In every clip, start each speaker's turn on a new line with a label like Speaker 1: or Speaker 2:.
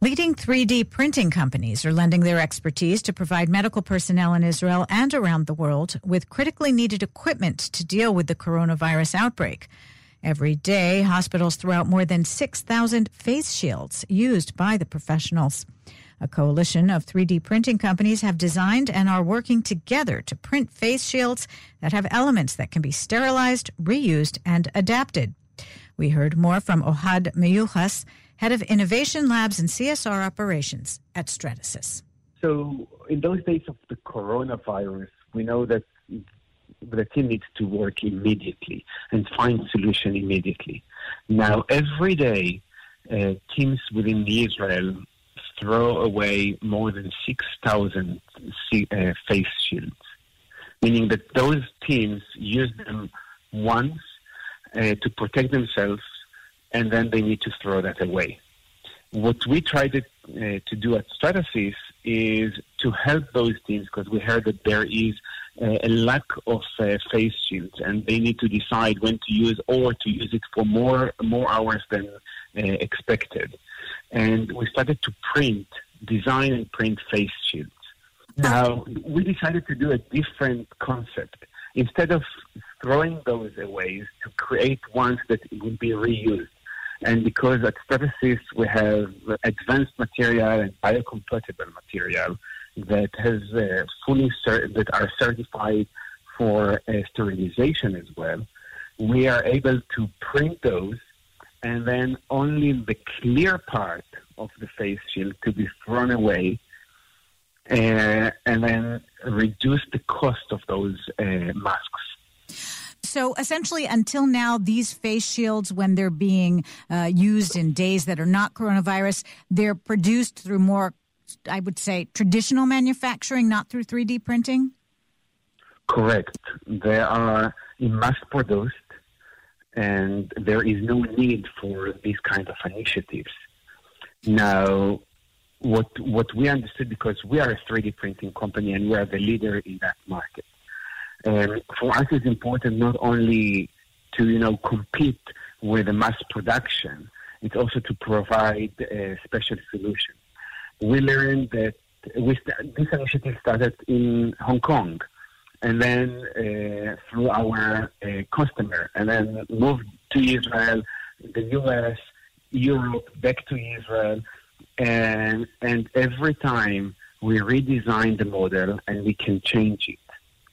Speaker 1: Leading 3D printing companies are lending their expertise to provide medical personnel in Israel and around the world with critically needed equipment to deal with the coronavirus outbreak. Every day, hospitals throw out more than 6,000 face shields used by the professionals. A coalition of 3D printing companies have designed and are working together to print face shields that have elements that can be sterilized, reused, and adapted. We heard more from Ohad Meyuchas, Head of Innovation Labs and CSR Operations at Stratasys.
Speaker 2: So in those days of the coronavirus, we know that the team needs to work immediately and find solution immediately. Now, every day, teams within Israel throw away more than 6,000 face shields, meaning that those teams use them once to protect themselves, and then they need to throw that away. What we try to do at Stratasys is to help those teams, because we heard that there is a lack of face shields, and they need to decide when to use or to use it for more hours than expected. And we started to design and print face shields. Now, we decided to do a different concept. Instead of throwing those away, to create ones that will be reused. And because at Stratasys we have advanced material and biocompatible material that has that are certified for sterilization as well, we are able to print those, and then only the clear part of the face shield to be thrown away, and then reduce the cost of those masks.
Speaker 1: So essentially, until now, these face shields, when they're being used in days that are not coronavirus, they're produced through more, I would say, traditional manufacturing, not through 3D printing?
Speaker 2: Correct. They are mass-produced, and there is no need for these kind of initiatives. Now, what we understood, because we are a 3D printing company and we are the leader in that market, for us it's important not only to compete with the mass production, it's also to provide a special solution. We learned that this initiative started in Hong Kong, and then through our customer, and then moved to Israel, the U.S., Europe, back to Israel, and every time we redesign the model and we can change it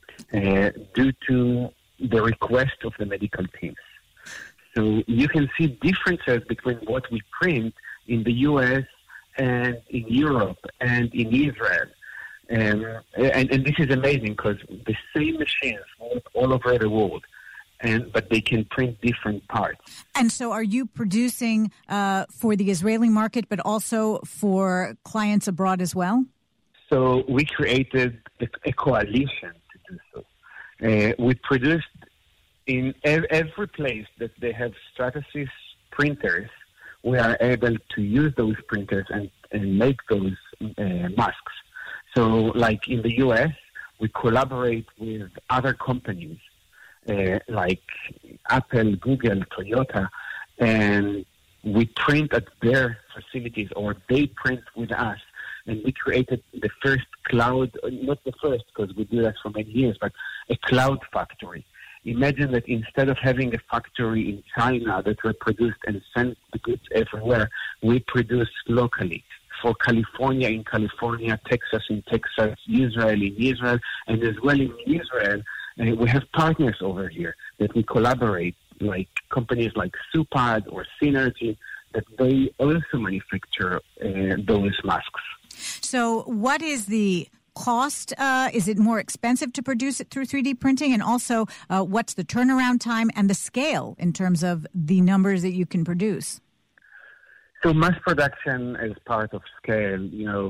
Speaker 2: due to the request of the medical teams. So you can see differences between what we print in the U.S. and in Europe and in Israel. And this is amazing because the same machines work all over the world, but they can print different parts.
Speaker 1: And so are you producing for the Israeli market, but also for clients abroad as well?
Speaker 2: So we created a coalition to do so. We produced in every place that they have Stratasys printers. We are able to use those printers and make those masks. So like in the U.S., we collaborate with other companies like Apple, Google, Toyota, and we print at their facilities, or they print with us. And we created the first cloud, not the first because we do that for many years, but a cloud factory. Imagine that instead of having a factory in China that were produced and sent the goods everywhere, we produce locally. For California in California, Texas in Texas, Israel in Israel, and as well in Israel, we have partners over here that we collaborate, like companies like Supad or Synergy, that they also manufacture those masks.
Speaker 1: So what is the cost? Is it more expensive to produce it through 3D printing? And also, what's the turnaround time and the scale in terms of the numbers that you can produce?
Speaker 2: So mass production as part of scale,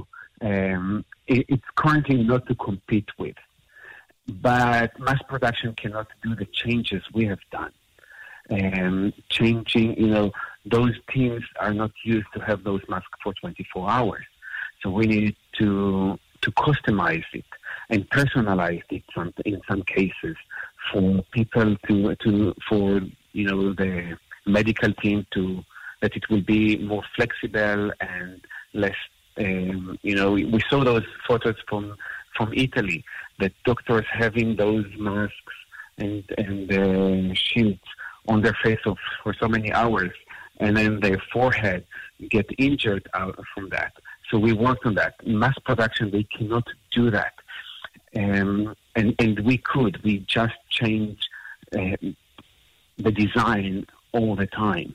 Speaker 2: it's currently not to compete with. But mass production cannot do the changes we have done. Changing, those teams are not used to have those masks for 24 hours. So we need to customize it and personalize it in some cases for people for the medical team that it will be more flexible and less. We saw those photos from Italy, that doctors having those masks and shields on their face for so many hours, and then their forehead get injured out from that. So we worked on that. In mass production, they cannot do that. And we just change the design all the time.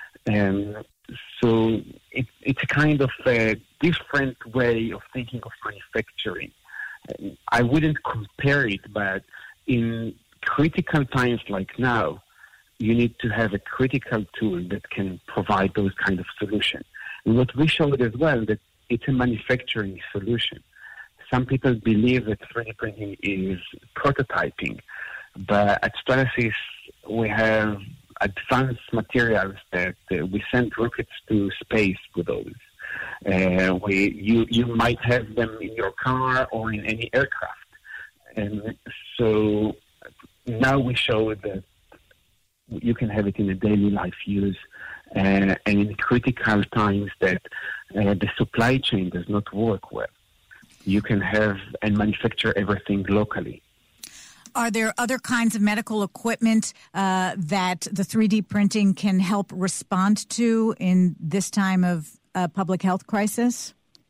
Speaker 2: So it's a kind of a different way of thinking of manufacturing. I wouldn't compare it, but in critical times like now, you need to have a critical tool that can provide those kind of solutions. And what we showed as well, that it's a manufacturing solution. Some people believe that 3D printing is prototyping, but at Stratasys we have advanced materials that we send rockets to space with those. You might have them in your car or in any aircraft. And so now we show that you can have it in a daily life use, and in critical times that the supply chain does not work well. You can have and manufacture everything locally.
Speaker 1: Are there other kinds of medical equipment that the 3D printing can help respond to in this time of public health crisis?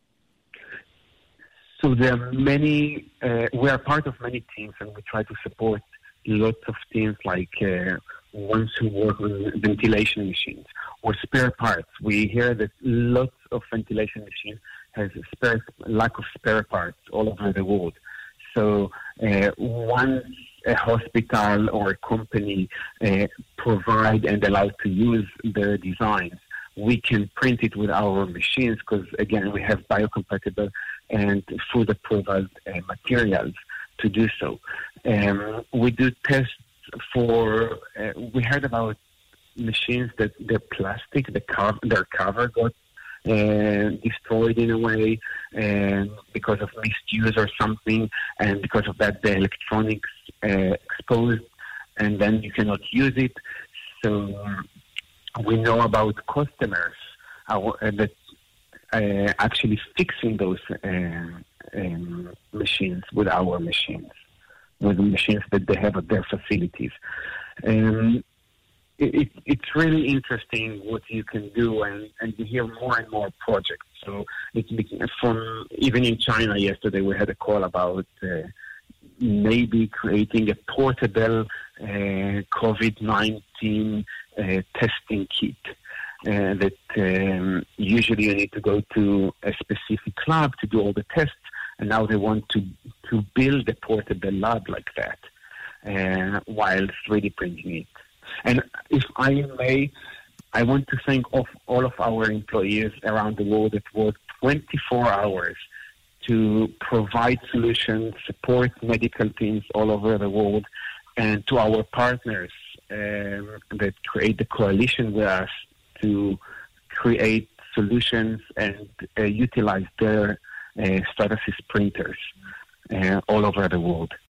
Speaker 2: So there are many, we are part of many teams, and we try to support lots of teams, like ones who work on ventilation machines or spare parts. We hear that lots of ventilation machines has lack of spare parts all over the world. So once a hospital or a company provide and allow to use their designs, we can print it with our machines because, again, we have biocompatible and food-approved materials to do so. We do tests for, we heard about machines that they're plastic, their cover got destroyed in a way because of misuse or something, and because of that the electronics exposed, and then you cannot use it. So we know about customers that actually fixing those machines with our machines, with the machines that they have at their facilities. It's really interesting what you can do, and you hear more and more projects. So it's from even in China yesterday, we had a call about maybe creating a portable COVID-19 testing kit. That usually you need to go to a specific lab to do all the tests, and now they want to build a portable lab like that while 3D printing it. And if I may, I want to thank all of our employees around the world that work 24 hours to provide solutions, support medical teams all over the world, and to our partners that create the coalition with us to create solutions and utilize their Stratasys printers all over the world.